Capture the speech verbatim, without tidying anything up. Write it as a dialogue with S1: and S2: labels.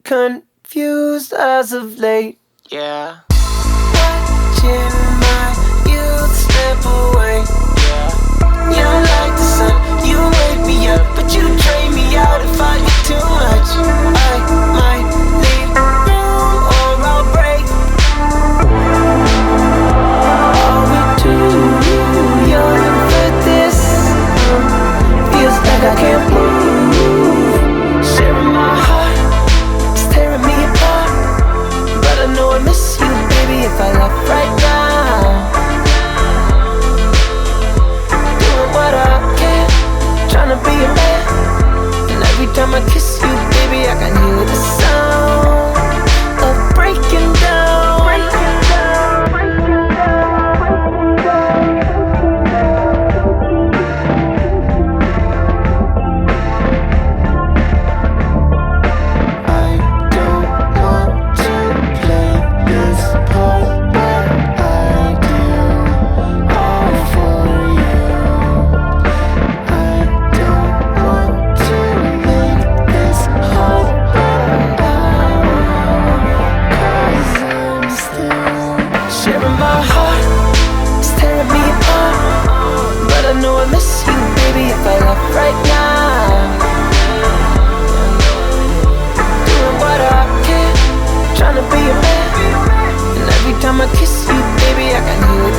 S1: confused as of late.
S2: Yeah.
S1: Watching my youth slip away.
S2: Yeah.
S1: You don't like the sun, you wake me up, but you drain me out if I get too much. I might leave room or I'll break. Are we too young for this? Feels like I can't move. Sharing my heart, it's tearing me apart. But I know I miss you, baby, if I left right now. Doing what I can, trying to be a man. And every time I kiss you, baby, I can hear the sound of breaking down. Breaking down, breaking down, breaking I don't want to play this part, but I do, all for you. I don't want to make this hard, but I will, 'cause I'm still sharing my heart, it's tearing me apart. But I know I miss you, baby, if I left right now. Doing what I can, trying to be a man. And every time I kiss you, baby, I can hear